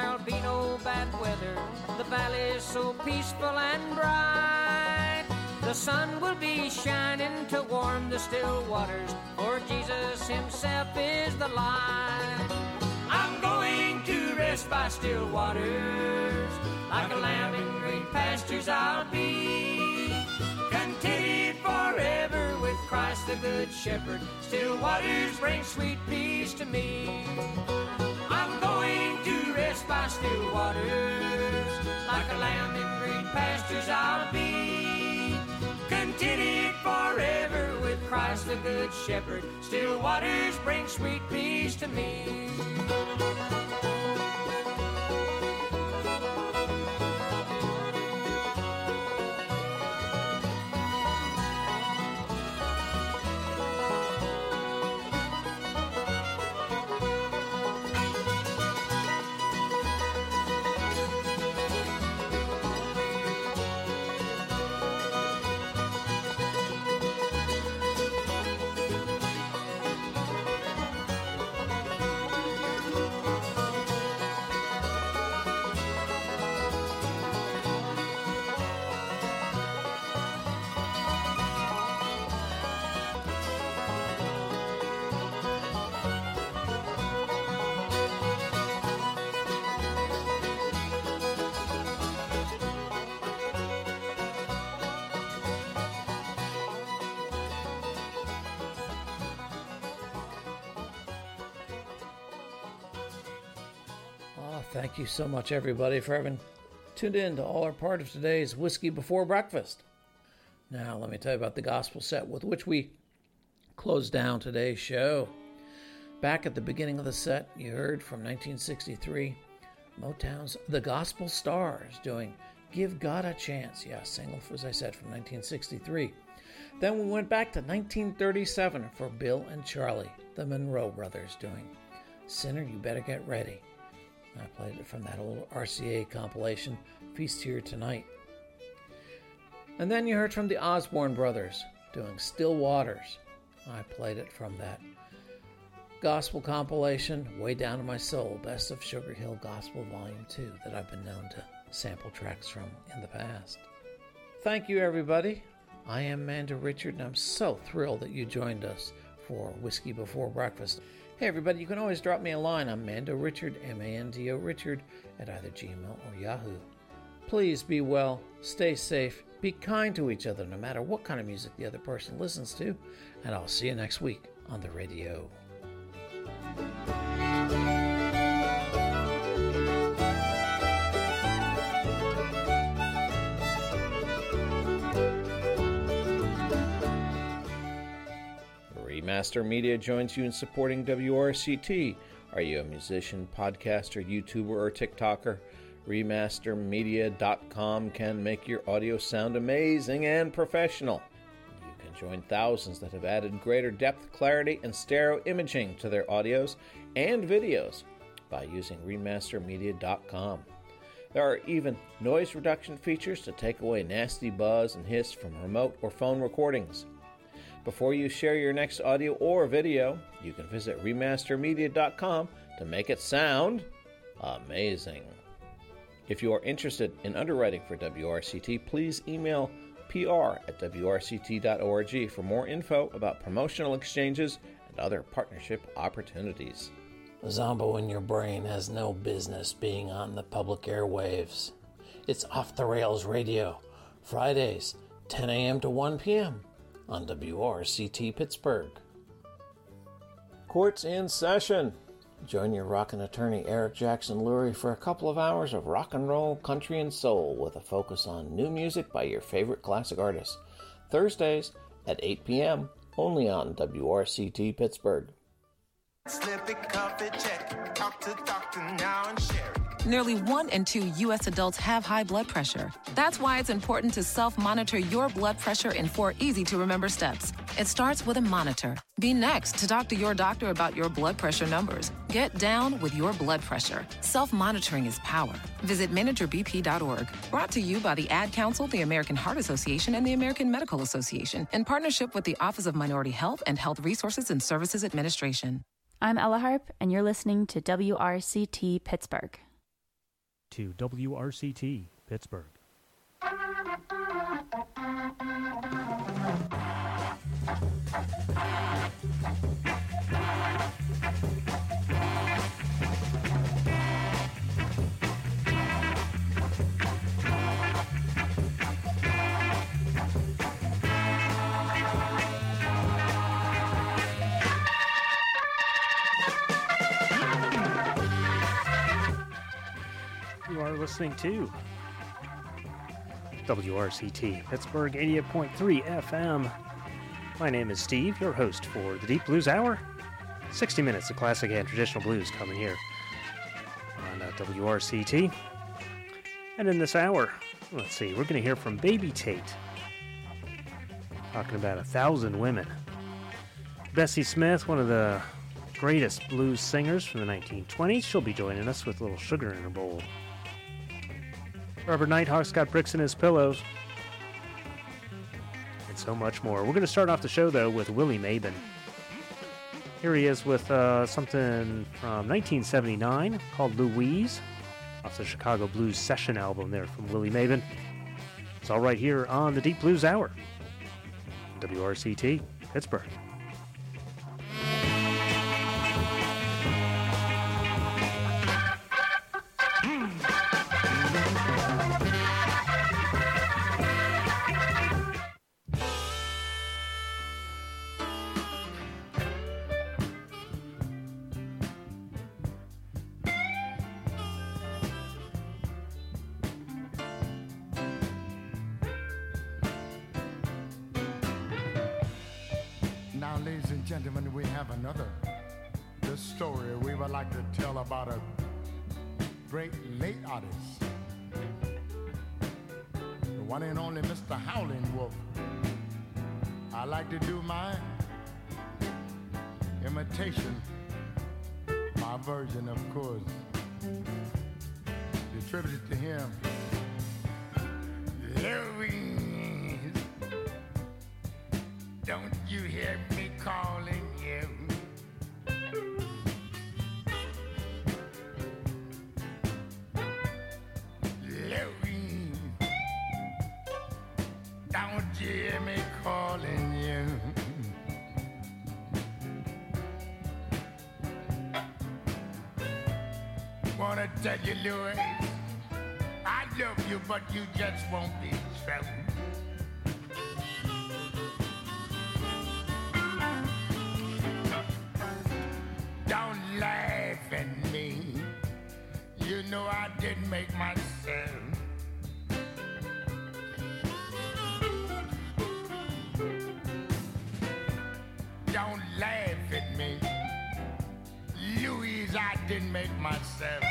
there'll be no bad weather. The valley's so peaceful and bright. The sun will be shining to warm the still waters, for Jesus himself is the light. I'm going to rest by still waters, like a lamb in green pastures I'll be. Contented forever with Christ the good shepherd, still waters bring sweet peace to me. I'm going to rest by still waters, like a lamb in green pastures I'll be. Contented forever with Christ the good shepherd, still waters bring sweet peace to me. Thank you so much, everybody, for having tuned in to all or part of today's Whiskey Before Breakfast. Now, let me tell you about the gospel set with which we close down today's show. Back at the beginning of the set, you heard from 1963, Motown's The Gospel Stars doing Give God a Chance. Yeah, single, as I said, from 1963. Then we went back to 1937 for Bill and Charlie, the Monroe Brothers, doing Sinner, You Better Get Ready. I played it from that old RCA compilation, Feast Here Tonight. And then you heard from the Osborne Brothers doing Still Waters. I played it from that gospel compilation, Way Down to My Soul, Best of Sugar Hill Gospel Volume 2, that I've been known to sample tracks from in the past. Thank you, everybody. I am Mando Richard, and I'm so thrilled that you joined us for Whiskey Before Breakfast. Hey everybody, you can always drop me a line. I'm Mando Richard, M-A-N-D-O Richard, at either Gmail or Yahoo. Please be well, stay safe, be kind to each other no matter what kind of music the other person listens to, and I'll see you next week on the radio. Remaster Media joins you in supporting WRCT. Are you a musician, podcaster, YouTuber, or TikToker? Remastermedia.com can make your audio sound amazing and professional. You can join thousands that have added greater depth, clarity, and stereo imaging to their audios and videos by using Remastermedia.com. There are even noise reduction features to take away nasty buzz and hiss from remote or phone recordings. Before you share your next audio or video, you can visit Remastermedia.com to make it sound amazing. If you are interested in underwriting for WRCT, please email pr@wrct.org for more info about promotional exchanges and other partnership opportunities. Zombo in your brain has no business being on the public airwaves. It's Off the Rails Radio, Fridays, 10 a.m. to 1 p.m. on WRCT Pittsburgh. Court's in session. Join your rockin' attorney Eric Jackson Lurie for a couple of hours of rock and roll, country, and soul with a focus on new music by your favorite classic artists. Thursdays at 8 p.m. only on WRCT Pittsburgh. Slippy coffee check. Talk to doctor now and share it. Nearly 1 in 2 U.S. adults have high blood pressure. That's why it's important to self-monitor your blood pressure in 4 easy-to-remember steps. It starts with a monitor. Be next to talk to your doctor about your blood pressure numbers. Get down with your blood pressure. Self-monitoring is power. Visit managerbp.org. Brought to you by the Ad Council, the American Heart Association, and the American Medical Association, in partnership with the Office of Minority Health and Health Resources and Services Administration. I'm Ella Harp, and you're listening to WRCT Pittsburgh. to WRCT Pittsburgh. You are listening to WRCT Pittsburgh 88.3 FM. My name is Steve, your host for the Deep Blues Hour. 60 minutes of classic and traditional blues coming here on WRCT. And in this hour, let's see, we're going to hear from Baby Tate, talking about 1,000 women. Bessie Smith, one of the greatest blues singers from the 1920s, she'll be joining us with a little sugar in her bowl. Robert Nighthawk's got bricks in his pillows, and so much more. We're going to start off the show, though, with Willie Mabon. Here he is with something from 1979 called Louise, off the Chicago Blues Session album there from Willie Mabon. It's all right here on the Deep Blues Hour, WRCT, Pittsburgh. Now, ladies and gentlemen, we have another story we would like to tell about a great late artist, the one and only Mr. Howlin' Wolf. I like to do my imitation, my version, of course, attributed to him. Louise, don't you hear me calling you? Louise, don't you hear me calling you? Wanna tell you, Louise, I love you, but you just won't be true. Don't laugh at me. You know I didn't make myself. Don't laugh at me. Louise, I didn't make myself.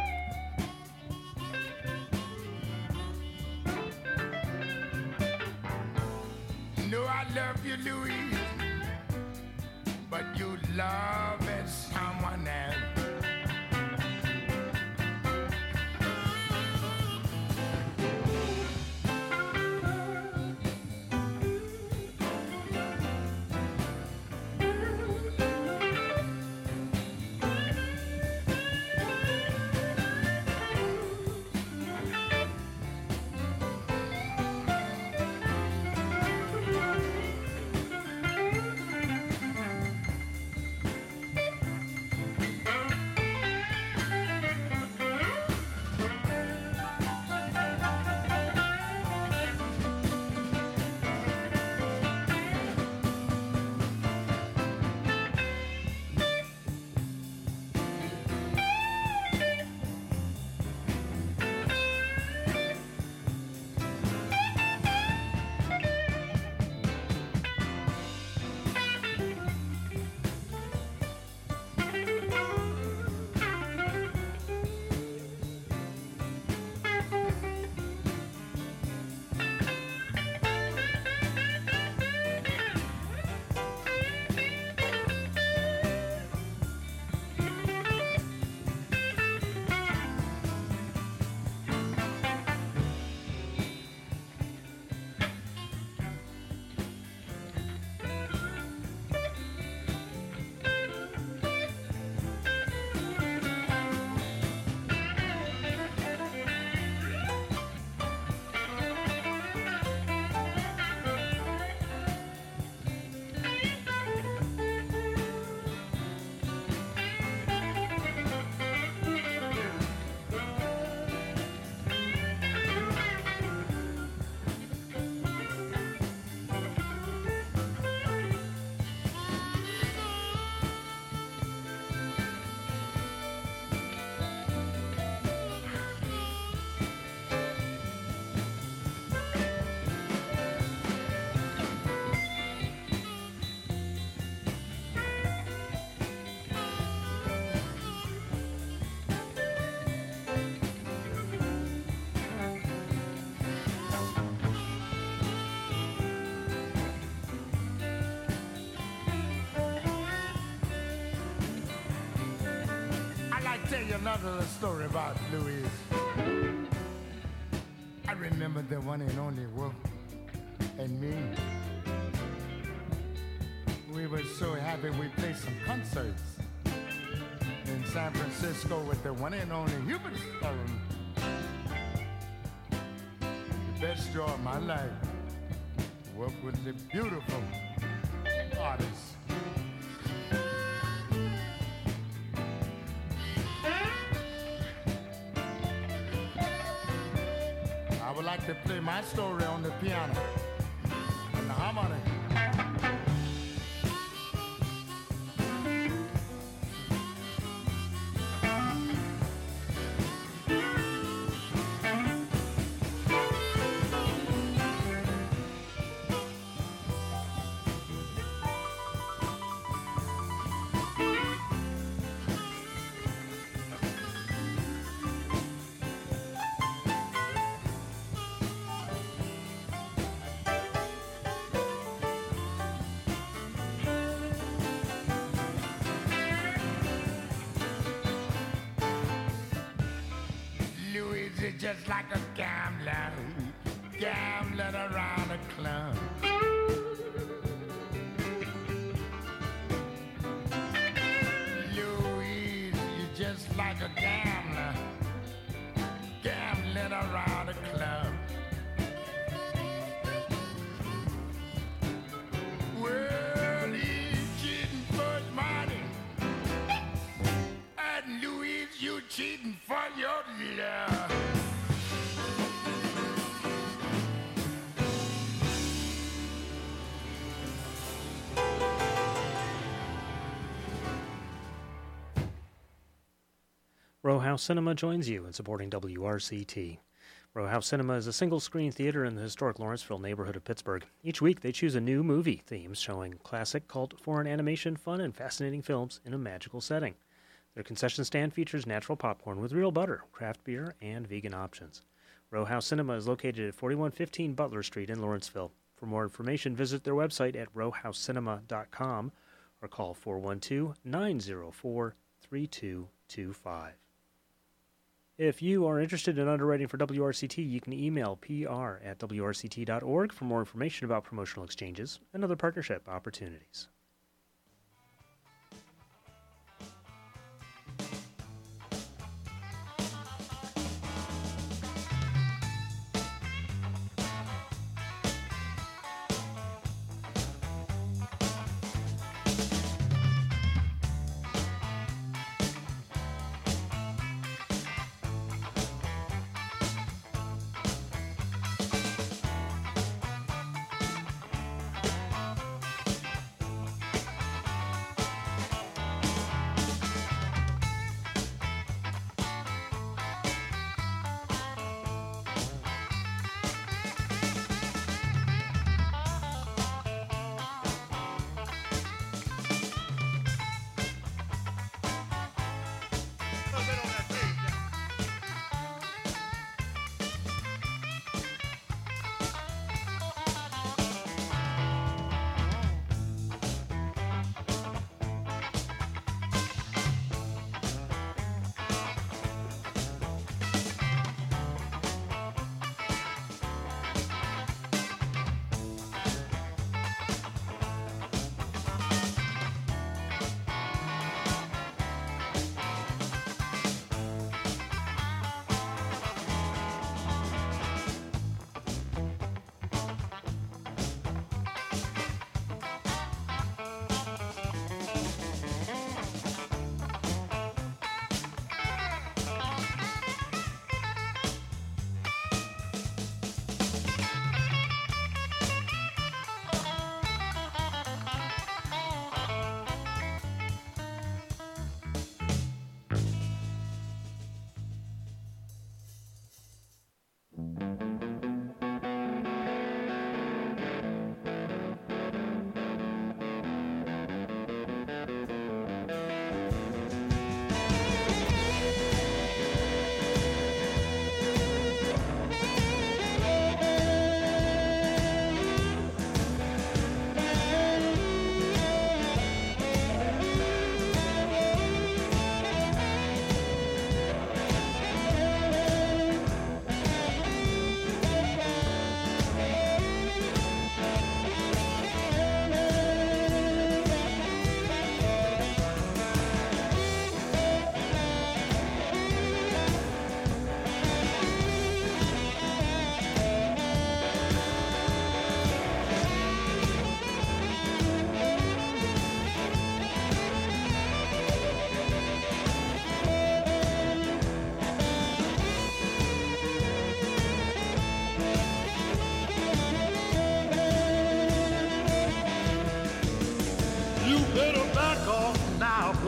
No, I love you, Louise, but you love someone else. tell you another little story about Louise. I remember the one and only Wolf and me. We were so happy we played some concerts in San Francisco with the one and only Hubert Stone. The best joy of my life. Wolf was a beautiful artist. I would like to play my story on the piano and the harmony. Just like a gambler, gambling around a club. Louise, you're just like a gambler, gambling around a club. Well, he's cheating for his money, and Louise, you cheating for your love. Row House Cinema joins you in supporting WRCT. Row House Cinema is a single-screen theater in the historic Lawrenceville neighborhood of Pittsburgh. Each week, they choose a new movie themes showing classic, cult, foreign animation, fun, and fascinating films in a magical setting. Their concession stand features natural popcorn with real butter, craft beer, and vegan options. Row House Cinema is located at 4115 Butler Street in Lawrenceville. For more information, visit their website at rowhousecinema.com or call 412-904-3225. If you are interested in underwriting for WRCT, you can email pr@wrct.org for more information about promotional exchanges and other partnership opportunities.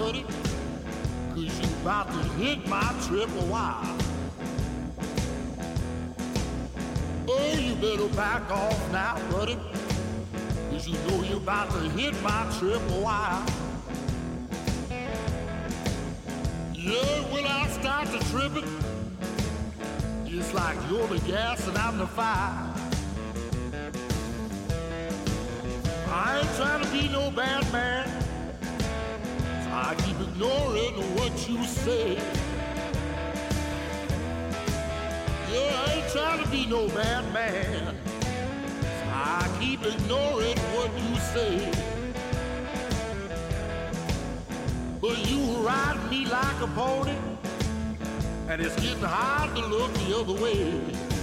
buddy, 'cause you about to hit my triple wire. Oh, you better back off now, buddy, 'cause you know you're about to hit my triple wire. Yeah, when I start to tripping, it's like you're the gas and I'm the fire. I ain't trying to be no bad man, so I keep ignoring what you say. Yeah, I ain't trying to be no bad man, so I keep ignoring what you say. But you ride me like a pony, and it's getting hard to look the other way.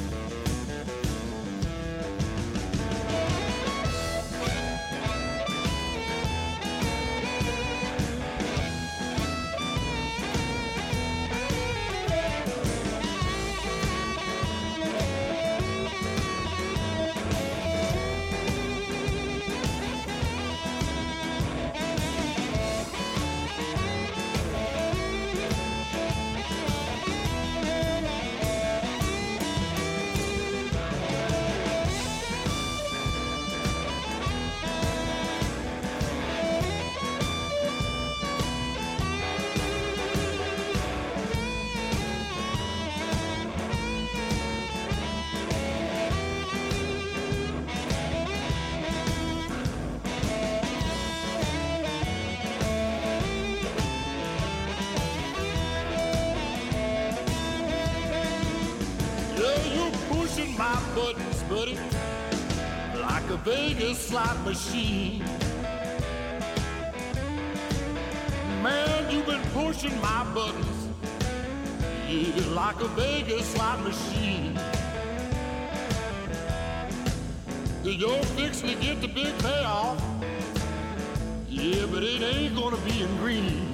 My buttons, buddy, like a Vegas slot machine. Man, you've been pushing my buttons, yeah, like a Vegas slot machine. You're fixing to get the big payoff, yeah, but it ain't gonna be in green.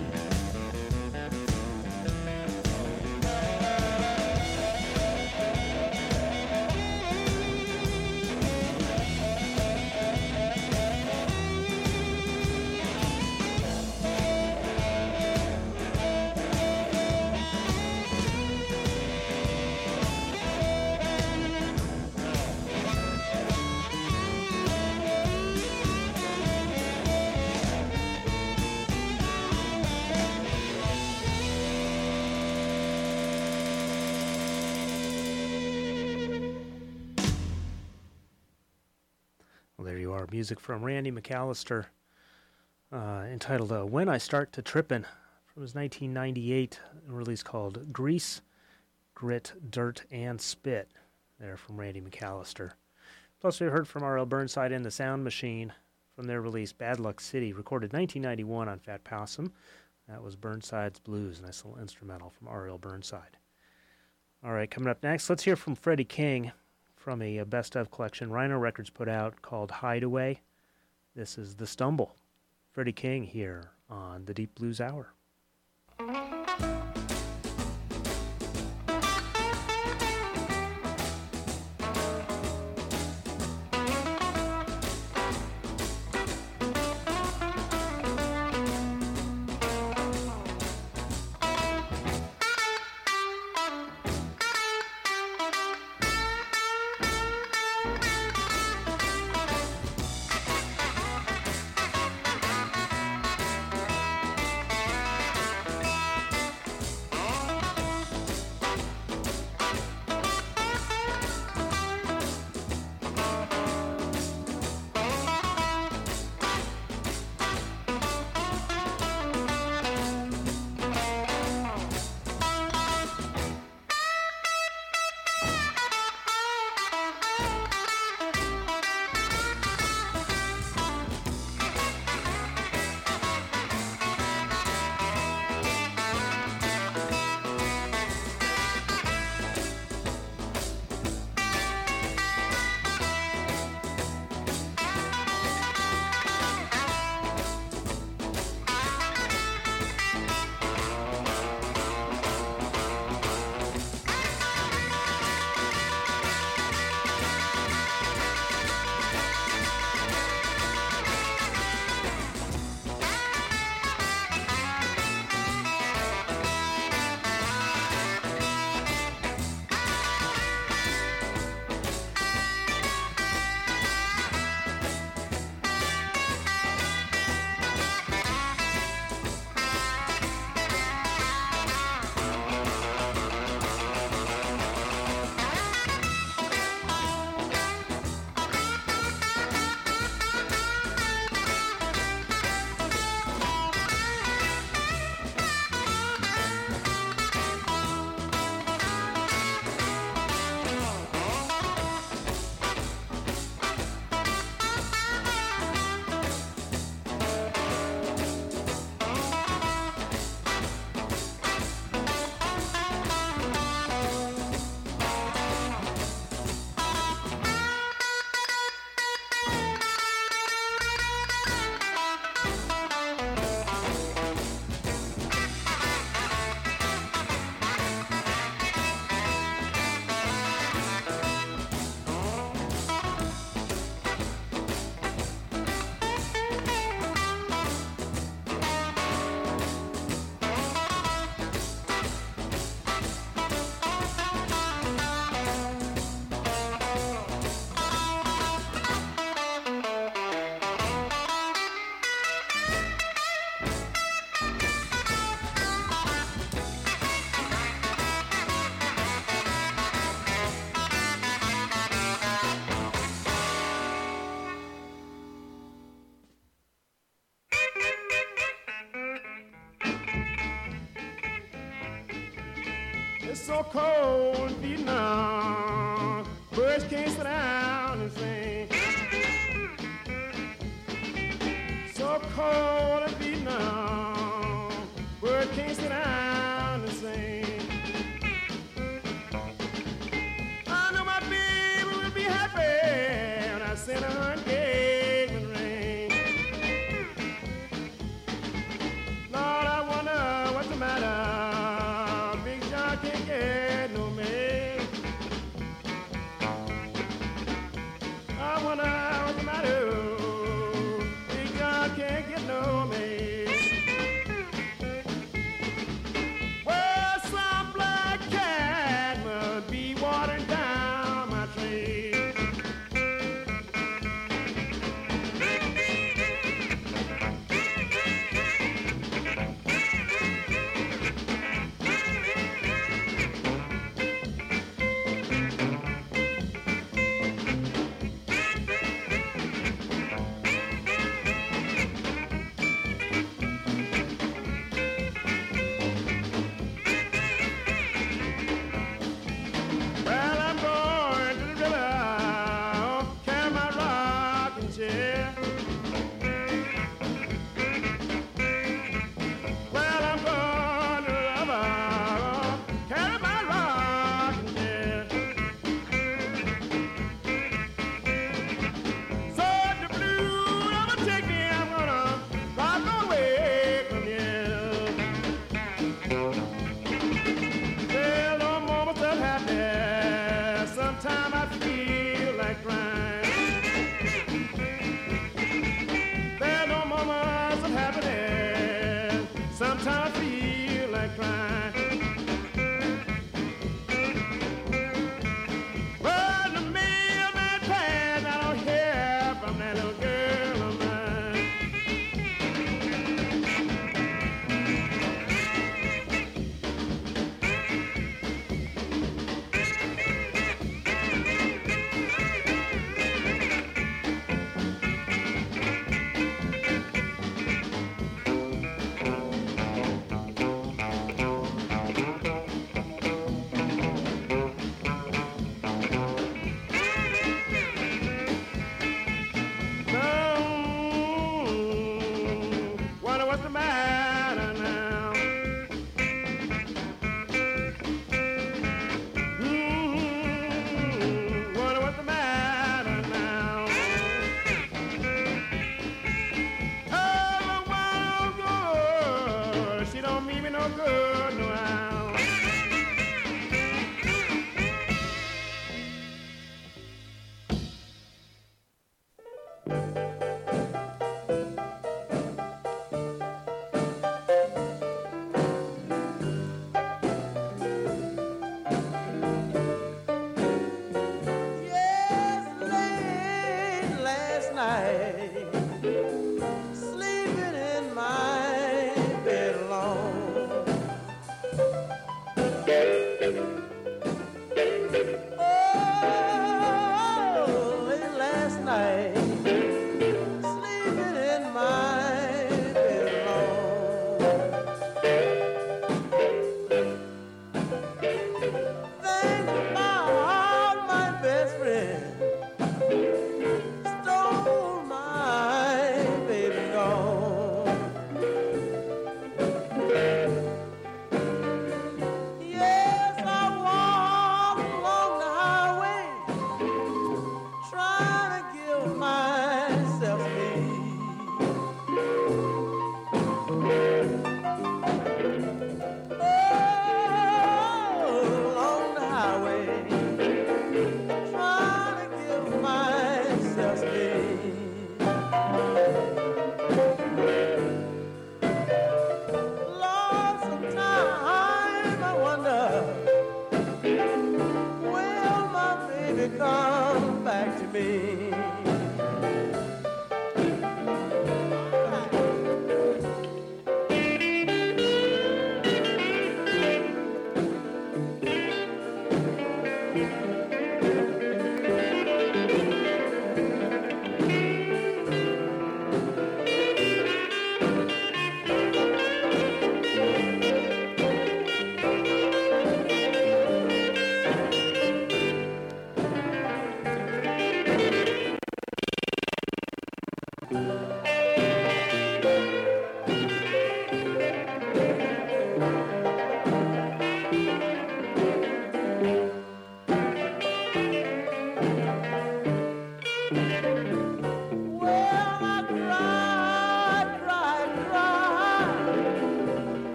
Music from Randy McAllister, entitled When I Start to Trippin', from his 1998 release called Grease, Grit, Dirt, and Spit, there from Randy McAllister. Plus we heard from R.L. Burnside and the Sound Machine from their release Bad Luck City, recorded 1991 on Fat Possum. That was Burnside's Blues, a nice little instrumental from R.L. Burnside. All right, coming up next, let's hear from Freddie King, from a best-of collection Rhino Records put out called Hideaway. This is The Stumble. Freddie King here on the Deep Blues Hour. so cold in Vietnam, birds can't sit down and sing. So cold in Vietnam, birds can't sit down and sing. I know my baby will be happy when I send her engagement ring. Lord, I wonder what's the matter. Big John can't get no mail. I wonder what's the matter. Big John can't get no mail. Well, some black cat must be watering down my tree. Well, I'm going to the river, carry my rocking chair. Well, I'm going to the river, carry my rocking chair. So if the blues ever take me, I'm gonna rock away from here. Well, no moments of happiness. Sometimes I feel like crying. There are no moments of happiness. Sometimes I feel like crying. Well, the mailman passed. I don't hear from that little girl of mine. Wonder what's the matter now. Wonder what's the matter now. Oh, why don't go? She don't mean me no good, no how. Yes, late last night, sleeping in my bed alone. Oh, late last night, sleeping in my bed alone. Think about my best friend, stole my baby gone. Yes, I walk along the highway, trying to give myself peace. Oh, along the highway, trying to give myself peace. Lord, sometimes I wonder, will my baby come back to me?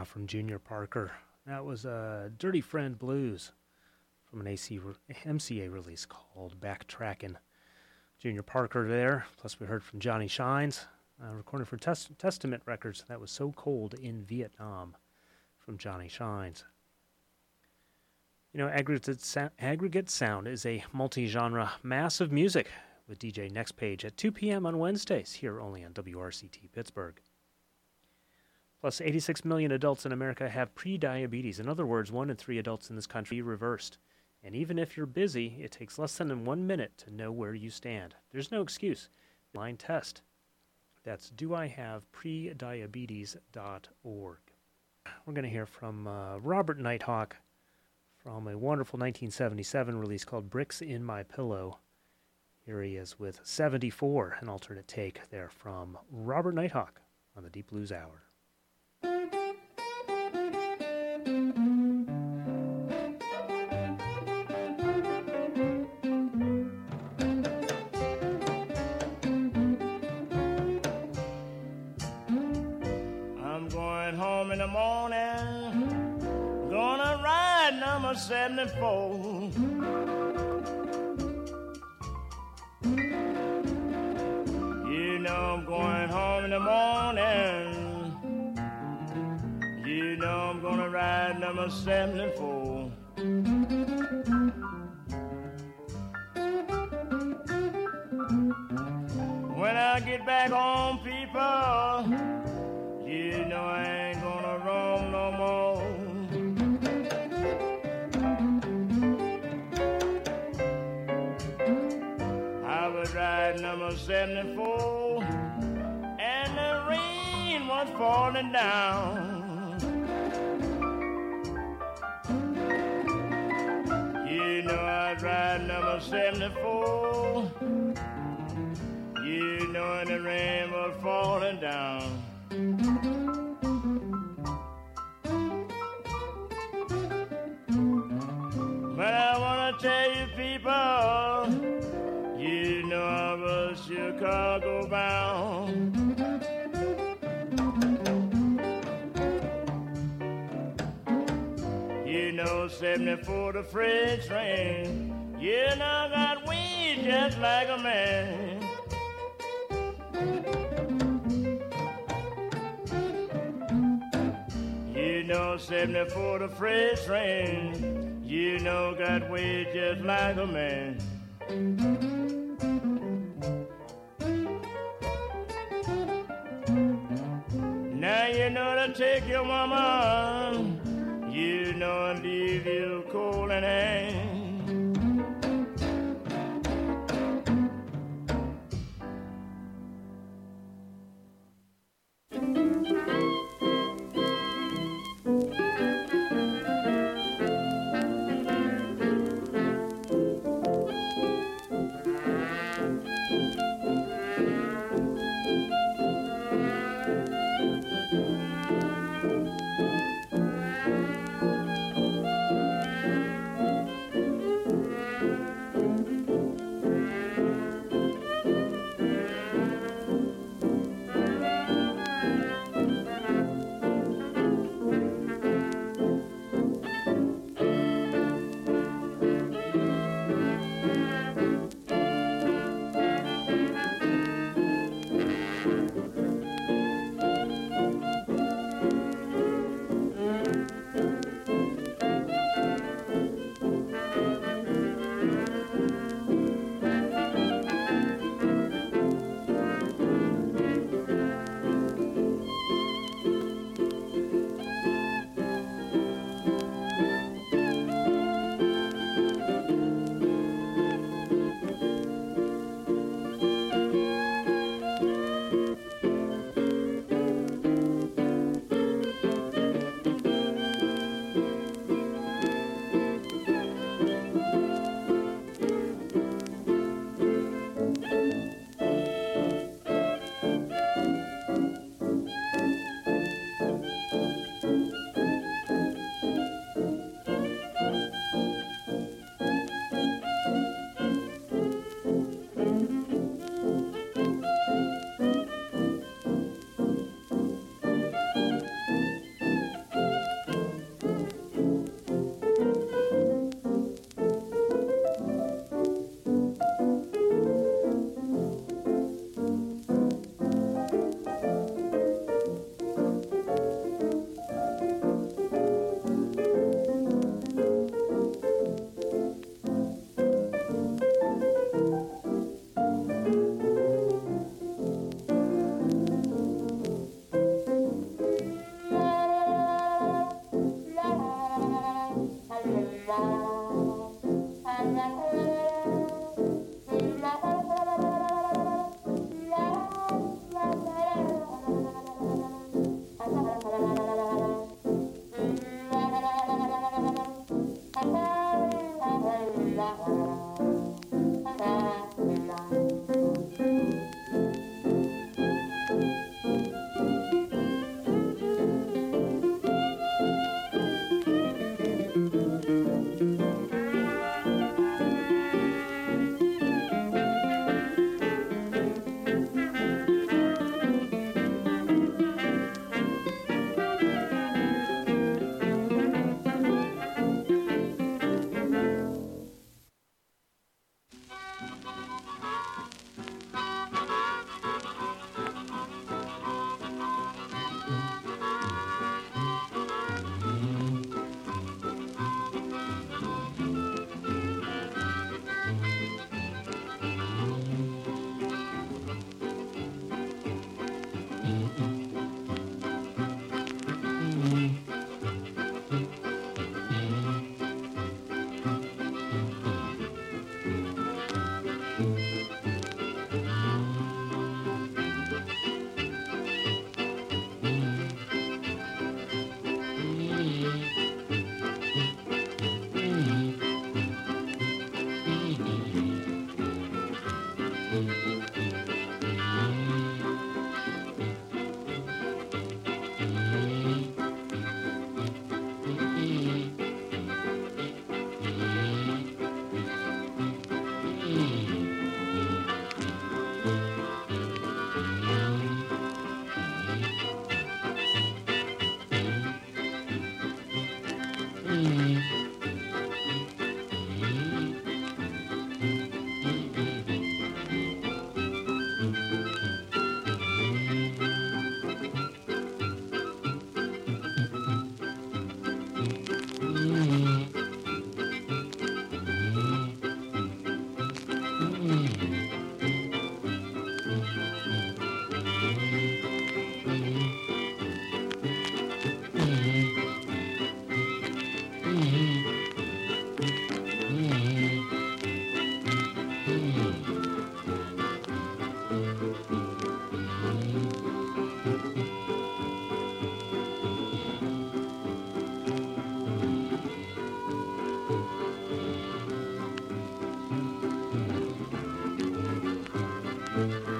from Junior Parker. That was Dirty Friend Blues from an MCA release called Backtrackin'. Junior Parker there, plus we heard from Johnny Shines, recorded for Testament Records. That was So Cold in Vietnam from Johnny Shines. You know, Aggregate Sound is a multi-genre mass of music with DJ Next Page at 2 p.m. on Wednesdays, here only on WRCT Pittsburgh. Plus, 86 million adults in America have prediabetes. In other words, 1 in 3 adults in this country reversed. And even if you're busy, it takes less than 1 minute to know where you stand. There's no excuse. Line test. That's doihaveprediabetes.org. We're going to hear from Robert Nighthawk from a wonderful 1977 release called Bricks in My Pillow. Here he is with 74, an alternate take there from Robert Nighthawk on the Deep Blues Hour. I'm going home in the morning, gonna ride number 74. You know I'm going home in the morning. You know I'm gonna ride number 74. When I get back home, people, you know I ain't gonna roam no more. I was riding number 74, and the rain was falling down. You know I was riding number 74, you know, and the rain was falling down. But I want to tell you people, you know I was Chicago bound. You know 74 the freight train, you know I got wings just like a man. You know 74 the freight train, you know got weight just like a man. Now you know to take your mama, you know and leave you cold and hang.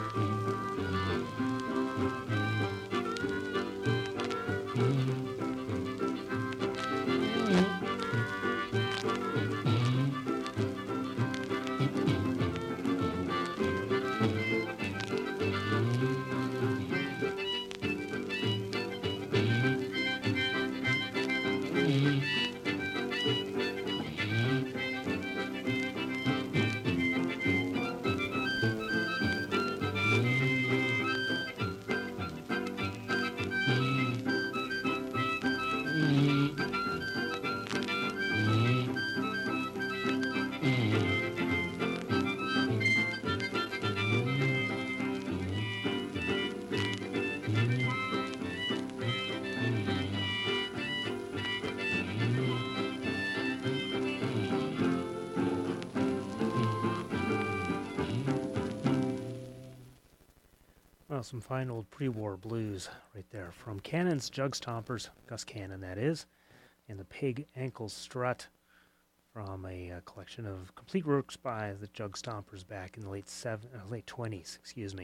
Well, some fine old pre-war blues right there from Cannon's Jug Stompers, Gus Cannon that is, and the Pig Ankle Strut from a collection of complete works by the Jug Stompers back in the late 20s,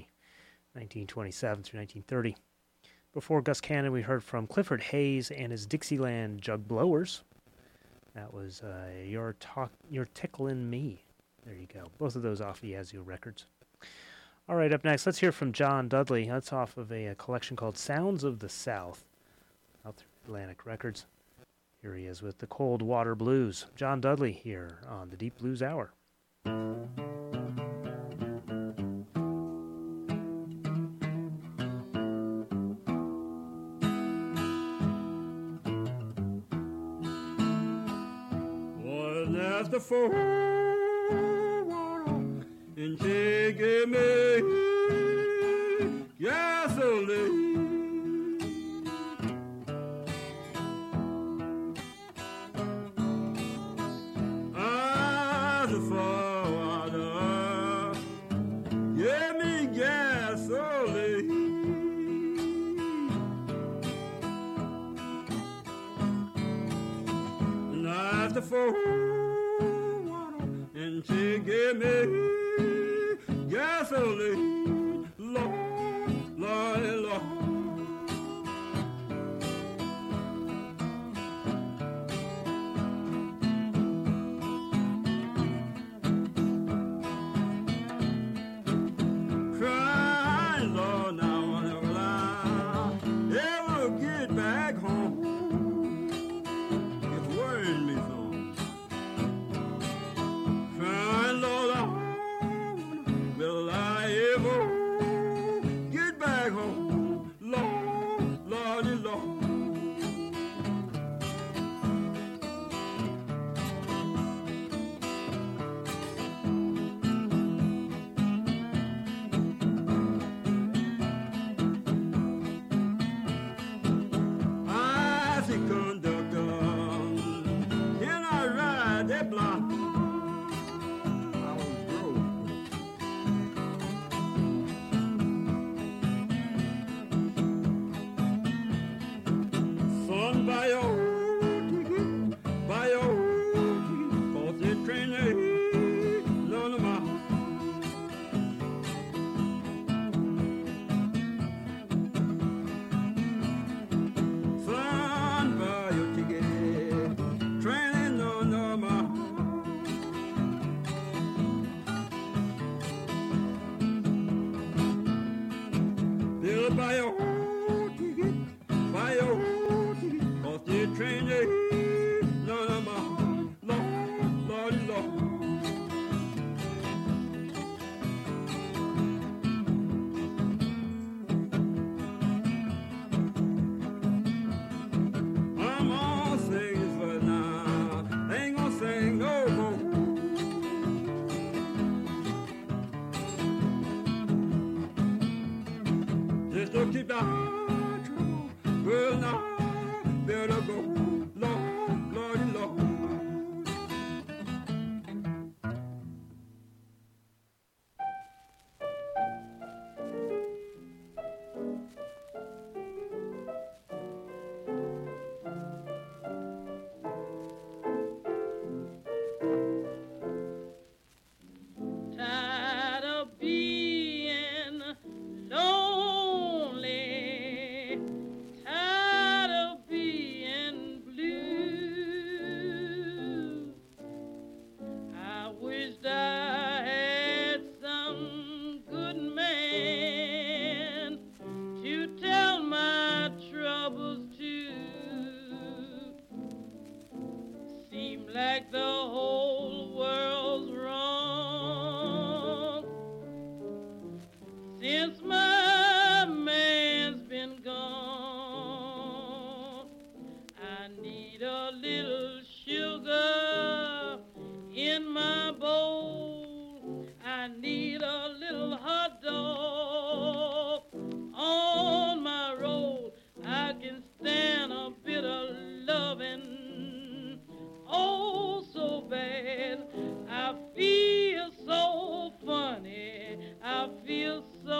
1927 through 1930. Before Gus Cannon, we heard from Clifford Hayes and his Dixieland Jug Blowers. That was You're Ticklin' Me. There you go. Both of those off Yazoo Records. All right, up next, let's hear from John Dudley. That's off of a collection called Sounds of the South, out through Atlantic Records. Here he is with the Cold Water Blues. John Dudley here on the Deep Blues Hour. One after four, and she gave me gasoline. As a water, give me gasoline. And after four, and she gave me gasoline, Lord, Lord, Lord. Crying, Lord, now whenever I ever get back home, it's worrying me so. Crying, Lord, will I ever get back home? Lord, Lordy, Lord. I see conductor, can I ride that block? Buy your ticket, cause the train ain't none of my. Son, buy your ticket, train ain't none of my. They'll buy your ticket, buy your the train ain't none of my Lord, Lordy, Lord. I'm gonna sing this for now, ain't gonna sing no more. Just to keep the heart true, well now. Better go, Lord, Lordy, Lord. Tired of being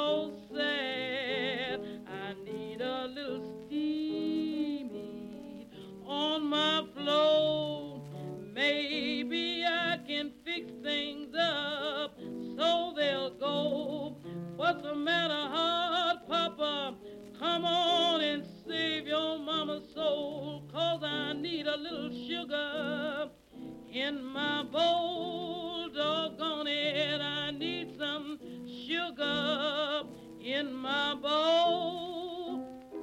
so sad. I need a little steam heat on my floor. Maybe I can fix things up so they'll go. What's the matter, hard papa? Come on and save your mama's soul, 'cause I need a little sugar in my bowl. Doggone it, I need some sugar in my bowl.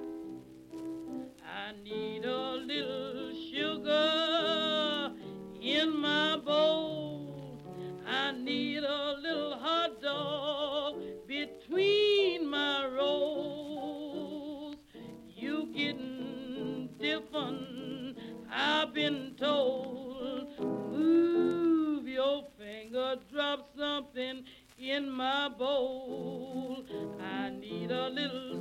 I need a little sugar in my bowl. I need a little hot dog between my rolls. You getting different, I've been told. Move your finger, drop something in my bowl. I need a little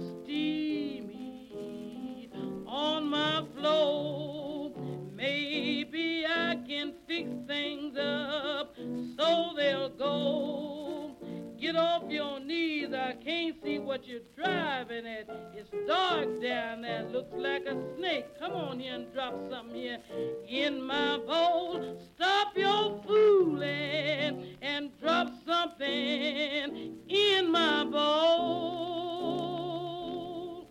steamy on my floor. Maybe I can fix things up so they'll go. Get off your knees, I can't see what you're driving at. It's dark down there, looks like a snake. Come on here and drop something here in my bowl. Stop your fooling and drop something in my bowl.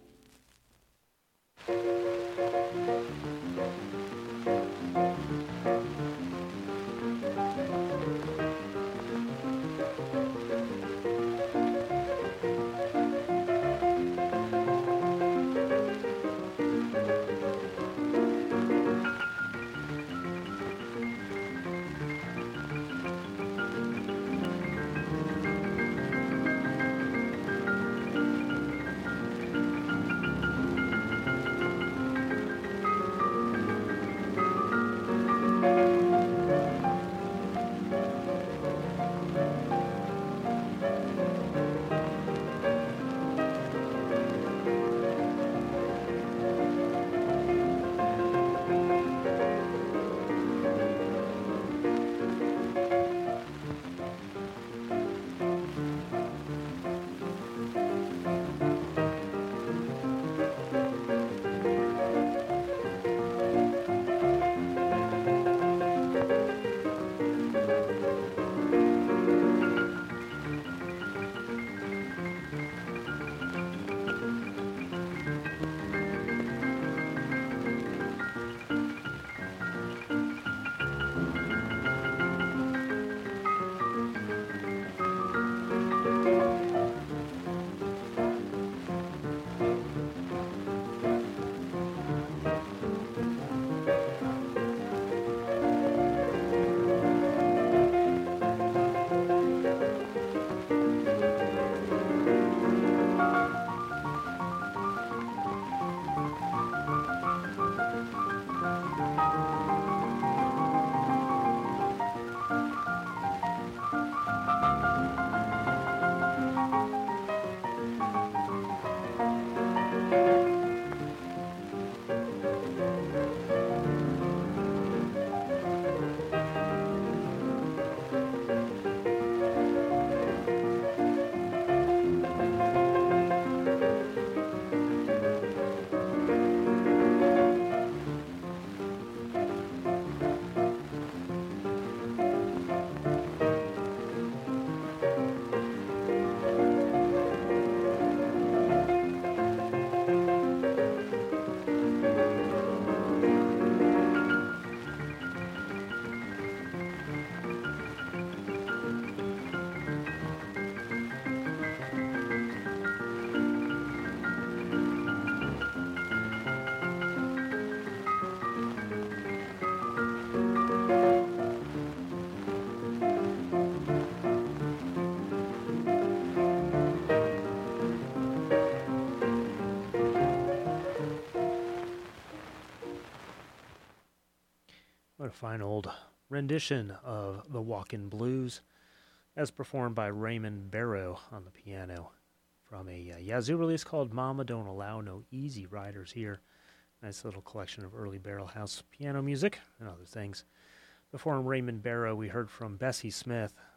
What a fine old rendition of the Walkin' Blues, as performed by Raymond Barrow on the piano, from a Yazoo release called Mama Don't Allow No Easy Riders here. Nice little collection of early barrel house piano music and other things. Before Raymond Barrow, we heard from Bessie Smith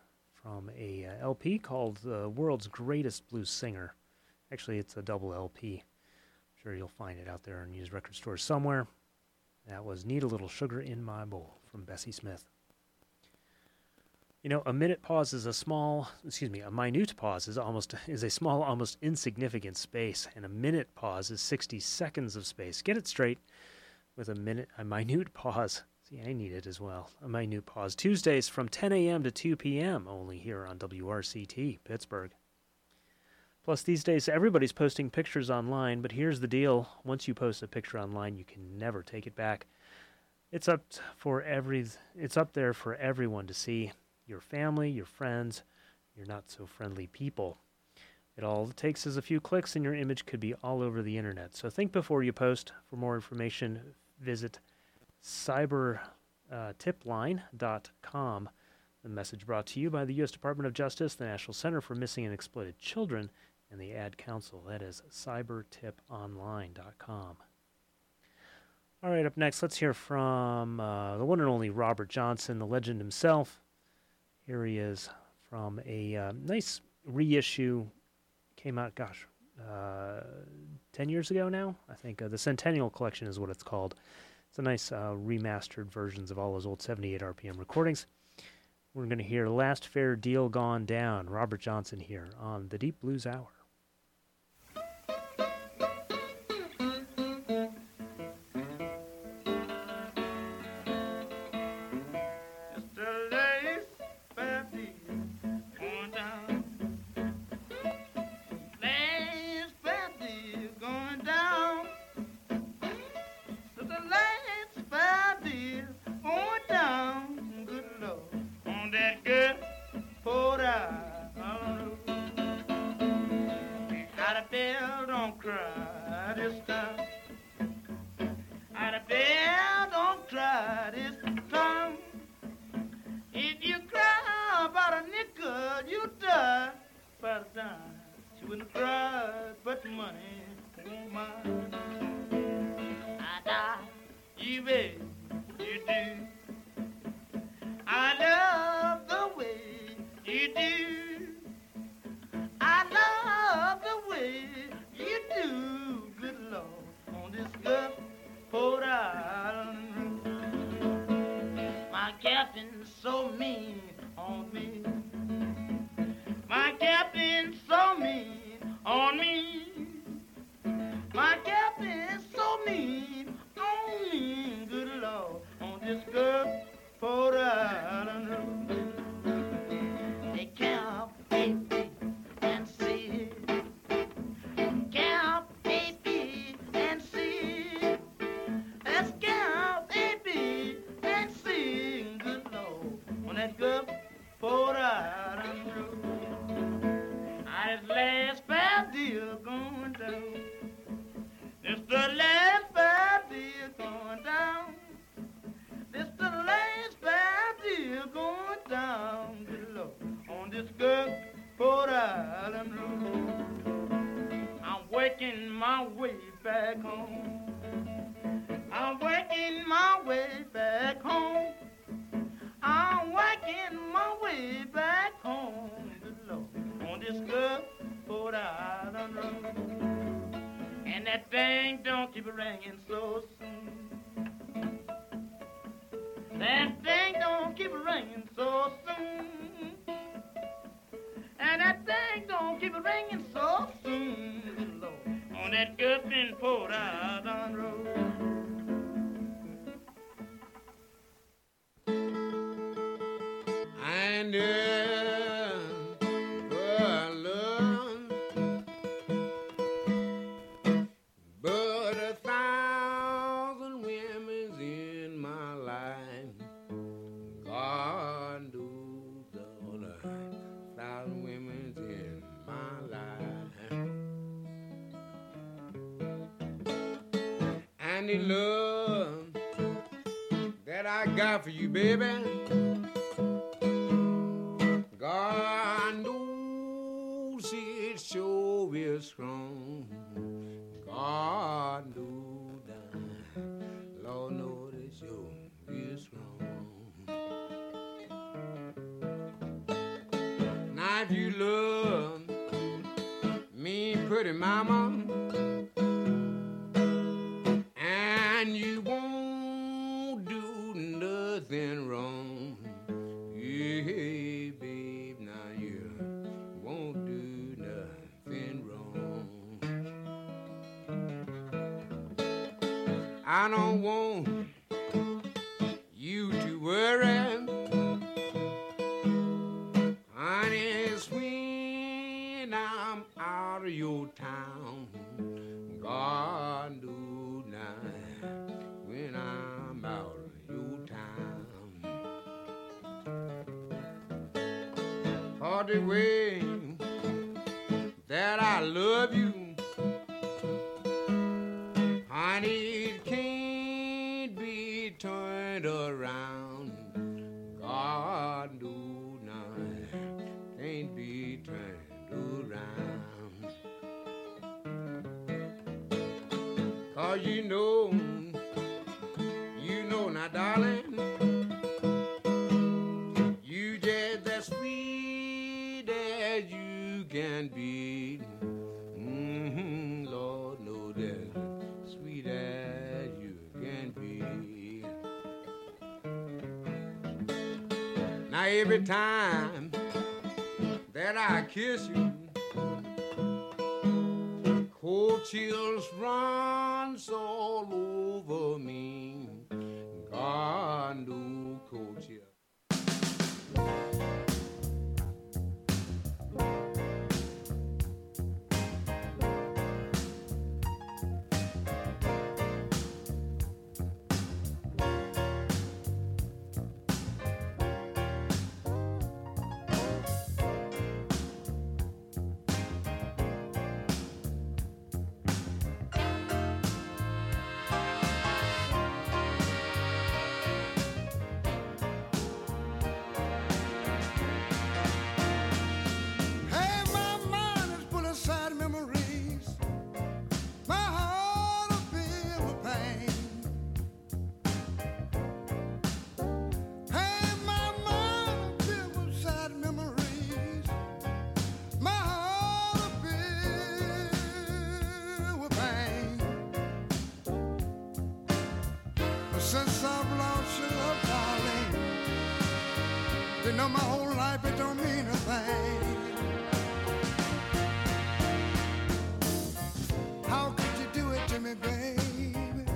from a LP called The World's Greatest Blues Singer. Actually, it's a double LP. I'm sure you'll find it out there in used record stores somewhere. That was Need a Little Sugar in My Bowl from Bessie Smith. You know, a minute pause is a minute pause is a small, almost insignificant space, and a minute pause is 60 seconds of space. Get it straight with a minute pause. See, I need it as well. A minute pause. Tuesdays from 10 a.m. to 2 p.m. only here on WRCT, Pittsburgh. Plus, these days, everybody's posting pictures online, but here's the deal. Once you post a picture online, you can never take it back. It's up there for everyone to see. Your family, your friends, your not-so-friendly people. All it takes is a few clicks and your image could be all over the internet. So think before you post. For more information, visit cybertipline.com. The message brought to you by the U.S. Department of Justice, the National Center for Missing and Exploited Children, and the Ad Council. That is cybertiponline.com. All right, up next, let's hear from the one and only Robert Johnson, the legend himself. Here he is from a nice reissue. Came out, 10 years ago now? I think the Centennial Collection is what it's called. It's a nice remastered versions of all those old 78 RPM recordings. We're going to hear Last Fair Deal Gone Down. Robert Johnson here on the Deep Blues Hour. The love that I got for you, baby, God knows it sure is strong. God knows that, Lord knows it sure is strong. if you love me, pretty mama, and you won't do nothing wrong. Yeah, babe, now you won't do nothing wrong. I don't want you to worry. Your town, God do now when I'm out of your town. For the way that I love you, honey, it can't be turned around. God do now can't be turned around. 'Cause you know now, darling, you just as sweet as you can be. Lord, know that sweet as you can be. Now every time that I kiss you, cold chills runs all over me. God, no cold chill. Since I've lost you, love, darling, you know my whole life it don't mean a thing. How could you do it to me, baby?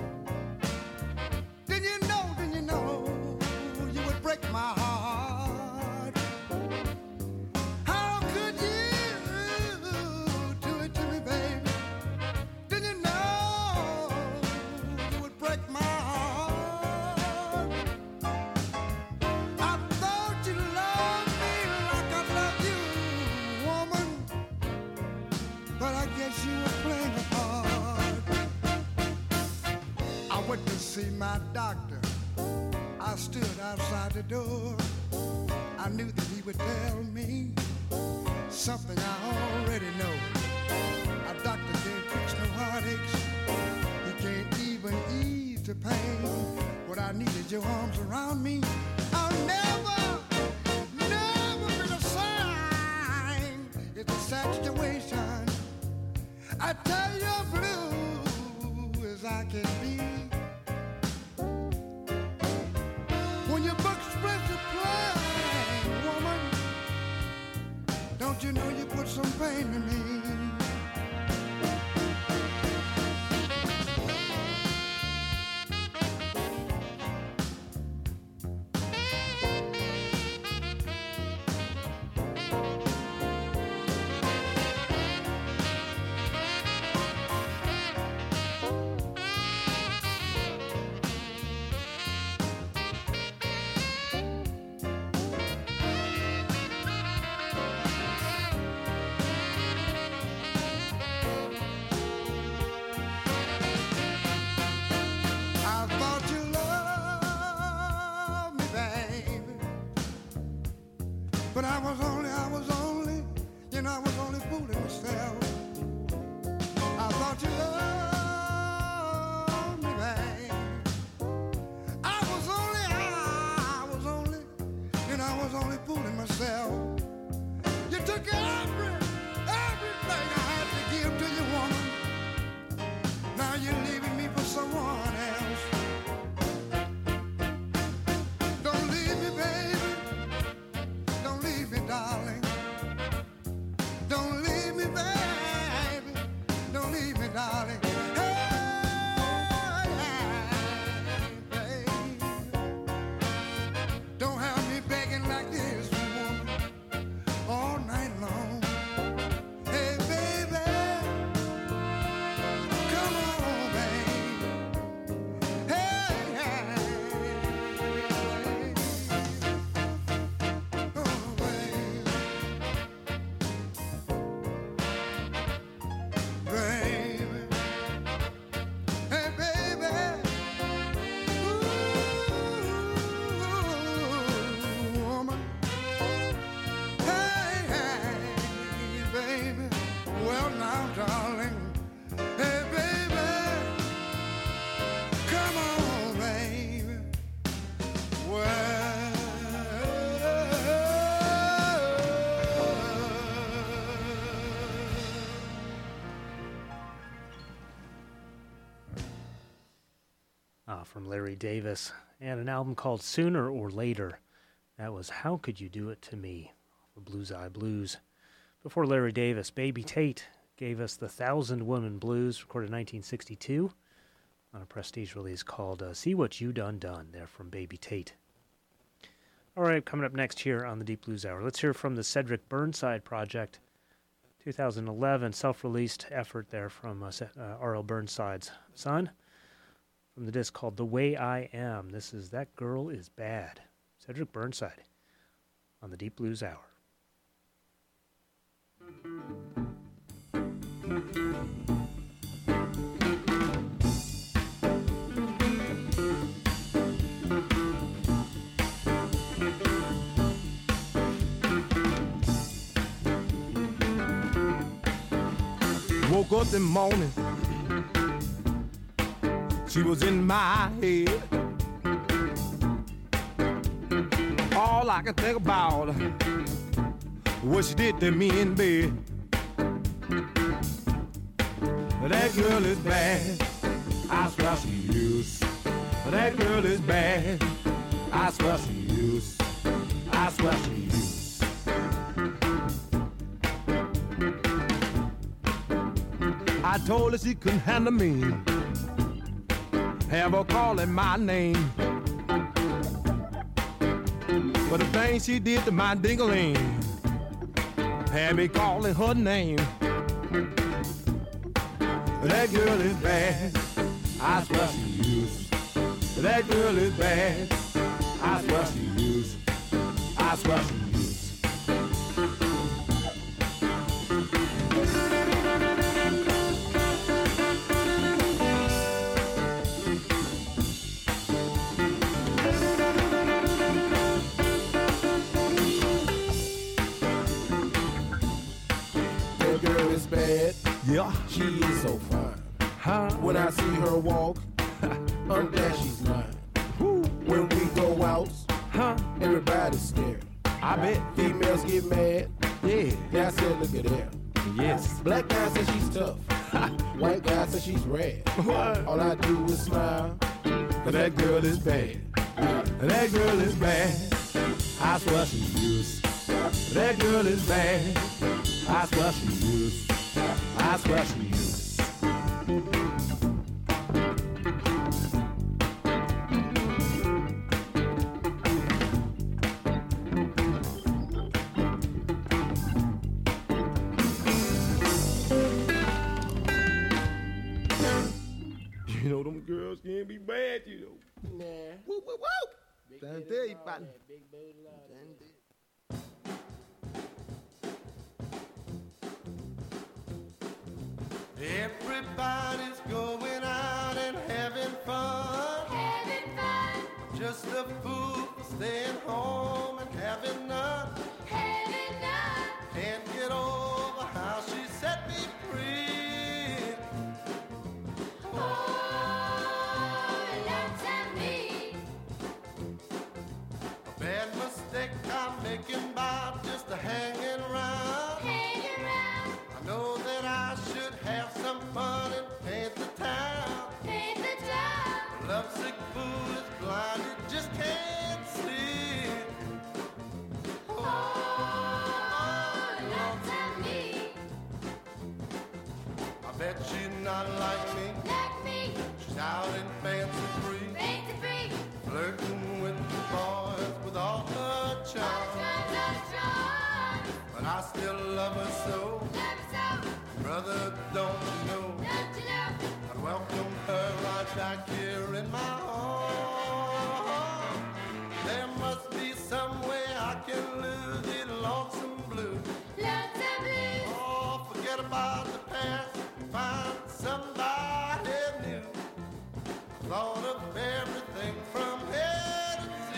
Did you know you would break my heart? How could you do it to me, baby? Did you know you would break my heart? You were playing a part. I went to see my doctor. I stood outside the door. I knew that he would tell me something I already know. A doctor can't fix no heartaches. He can't even ease the pain. What I need is your arms around me. I'll never be the same. It's a sad situation. I tell you, blue as I can be. When your book spreads the play, woman, don't you know you put some pain in me? But I was only, you know, I was only fooling myself. I thought you loved me, babe. I was only, you know, I was only fooling myself. You took darling. Hey, baby. Don't have me begging like this, woman, all night long. Hey, baby, come on, baby. Hey, oh, baby. Baby, hey, baby, ooh, woman, hey, baby, well now, darling, hey, baby, come on, baby, From Larry Davis, and an album called Sooner or Later. That was How Could You Do It to Me, for Blues Eye Blues. Before Larry Davis, Baby Tate gave us the 1,000 Woman Blues, recorded in 1962, on a prestige release called See What You Done Done, there from Baby Tate. All right, coming up next here on the Deep Blues Hour, let's hear from the Cedric Burnside Project, 2011 self-released effort there from R.L. Burnside's son, from the disc called The Way I Am. This is That Girl Is Bad. Cedric Burnside on the Deep Blues Hour. Woke up in the morning, she was in my head. All I can think about what she did to me in bed. That girl is bad, I swear she is. That girl is bad, I swear she is. I swear she is. I told her she couldn't handle me, have her calling my name. But the thing she did to my ding-a-ling had me calling her name. That girl is bad, I swear she is. That girl is bad, I swear she is. I swear she is. Bad. Yeah, she is so fine. Huh? When I see her walk, I'm glad she's mine. When we go out, everybody's staring. I bet females get mad. Yeah, I said, look at her. Yes. Black guy says she's tough. White guy says she's rad. What? All I do is smile. That girl is bad. That girl is bad. I swear she is. That girl is bad. I swear she is. I swear she is. You know them girls can't be bad, you know. Nah. Woo, woo, woo. Trying to tell you, partner. Everybody's going out and having fun. Having fun. Just a fool for staying home and having none. Having none. Can't get over how she set me free. Oh, lots of me. A bad mistake I'm making by just hanging around. Hang around. I know that I should have some fun and paint the town. bet she's not like me. Like me, She's out in fancy free, fancy free, flirting with the boys with all her charm. But I still love her so. Brother, don't you know? I'd welcome her right back here in my arms. There must be some way I can lose these lonesome blues. Oh, forget about the past, find somebody new. Thought of everything from A to Z.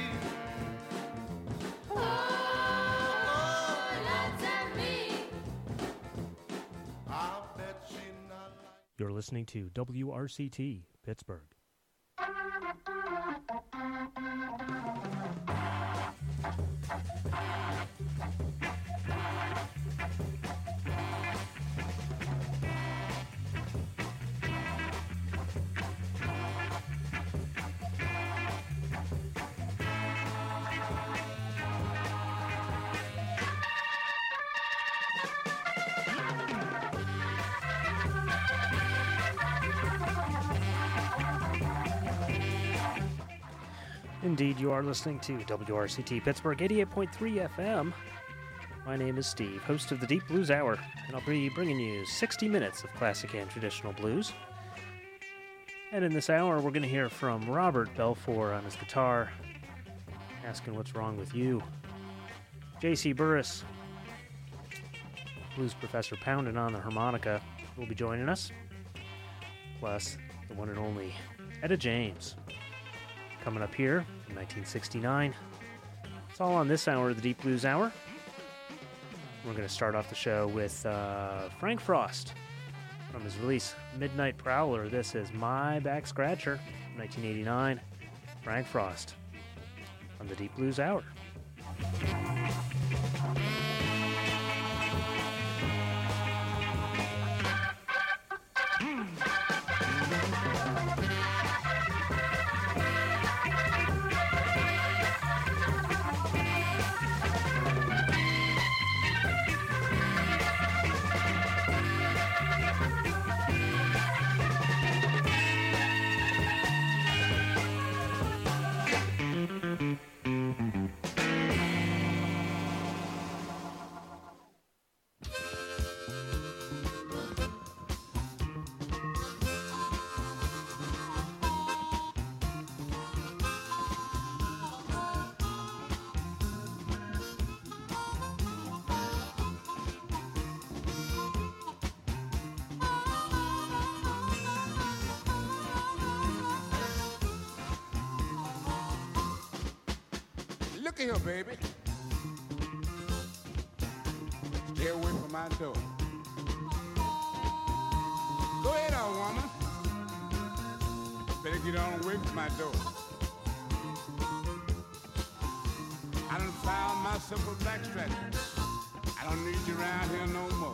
I'll bet she's not like. You're listening to WRCT Pittsburgh. Indeed, you are listening to WRCT Pittsburgh 88.3 FM. My name is Steve, host of the Deep Blues Hour, and I'll be bringing you 60 minutes of classic and traditional blues. And in this hour, we're going to hear from Robert Belfour on his guitar, asking what's wrong with you. J.C. Burris, blues professor pounding on the harmonica, will be joining us. Plus, the one and only Etta James. Coming up here from 1969. It's all on this hour of the Deep Blues Hour. We're going to start off the show with Frank Frost from his release Midnight Prowler. This is My Back Scratcher, 1989. Frank Frost on the Deep Blues Hour. Look here, baby. Stay away from my door. Go ahead, old woman. Better get on away from my door. I done found myself a backstretcher. I don't need you around here no more.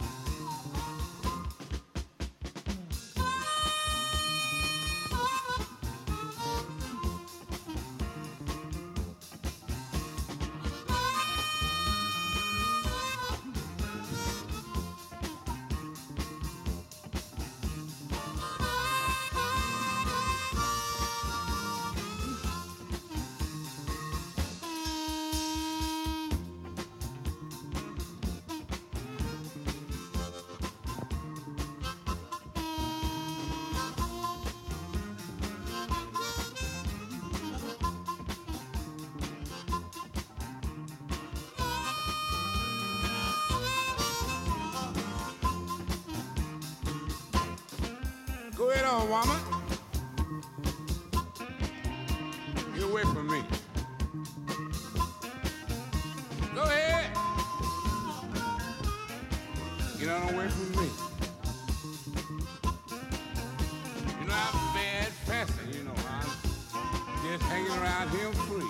Go ahead on, woman. Get away from me. Go ahead. Get on away from me. You know I'm bad fashion, you know. I'm just hanging around here free.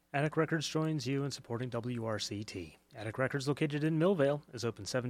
Attic Records joins you in supporting WRCT. Attic Records, located in Millvale, is open 7